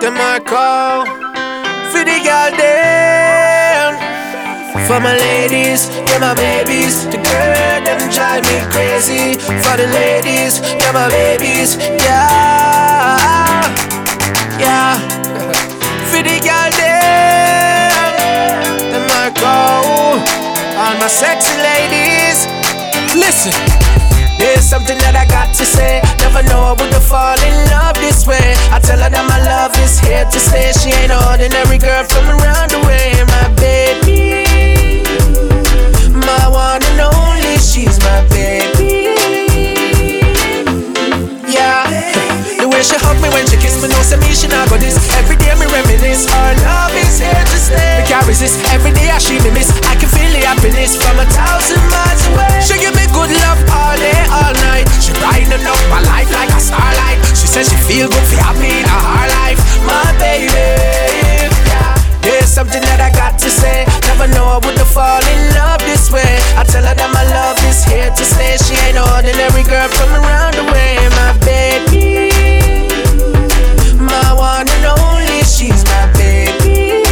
them I call for the girl them. For my ladies, yeah my babies. The girl them drive me crazy. For the ladies, yeah my babies. Yeah, yeah. For the girl them I call all my sexy ladies. Listen. There's something that I got to say. Never know I would've fall in love this way. I tell her that my love is here to stay. She ain't an ordinary girl from around the way. My baby, my one and only, she's my baby. Yeah, the way she hug me when she kiss me, no say me she not go this. Every day me reminisce, our love is here to stay. Me can't resist, every day I she me miss. I can feel the happiness from 1,000 miles away. She give me good love all day, all night. She brighten up my life like a starlight. She says she feel good for have me in her life. My baby, yeah. There's something that I got to say. Never know I would've fall in love this way. I tell her that my love is here to stay. She ain't an ordinary girl from around the way. My baby, my one and only, she's my baby.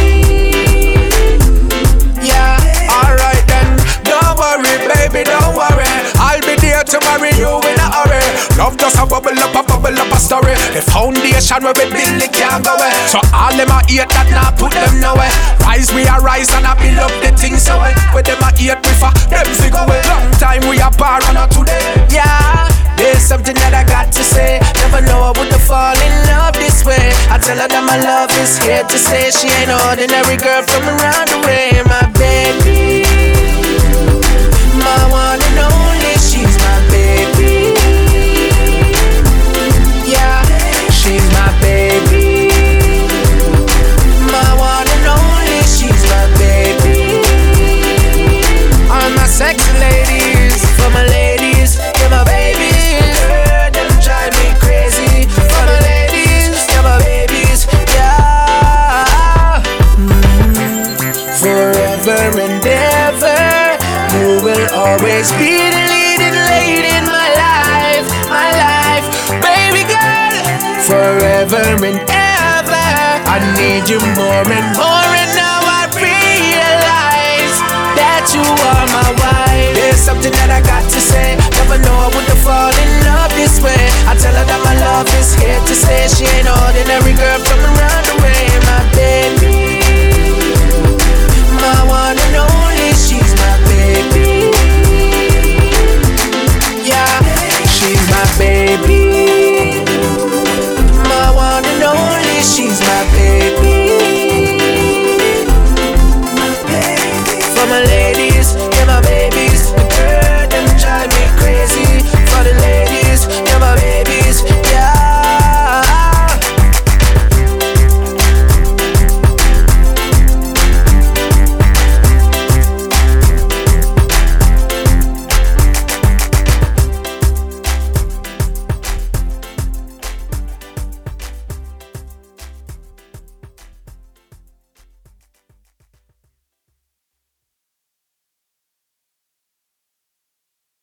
Yeah, alright then. Don't worry, baby, don't worry. I'll be there to marry you in a hurry. Love just a bubble up a story. The foundation where we build it can't go away. So all them a hate that now put them nowhere. Rise we a rise and I build up the things so where them a hate prefer them figure away. Long time we a bar on a today. Yeah, there's something that I got to say. Never know I would've fall in love this way. I tell her that my love is here to stay. She ain't an ordinary girl from around the way. My baby, my one and only, she's my baby. Yeah, she's my baby. My one and only, she's my baby. All my sexy ladies, for my ladies, yeah my babies. Them drive me crazy. For my ladies, yeah my babies. Yeah. Forever and ever, you will always be the leading lady in my life, baby girl. Forever and ever, I need you more and more, and now I realize that you are my wife. There's something that I got to say. Never know I would've fall in love this way. I tell her that my love is here to stay. She ain't an ordinary girl from around the way. My baby, my one and only, she's my baby. Yeah, she's my baby. My one and only, she's my baby. For my ladies,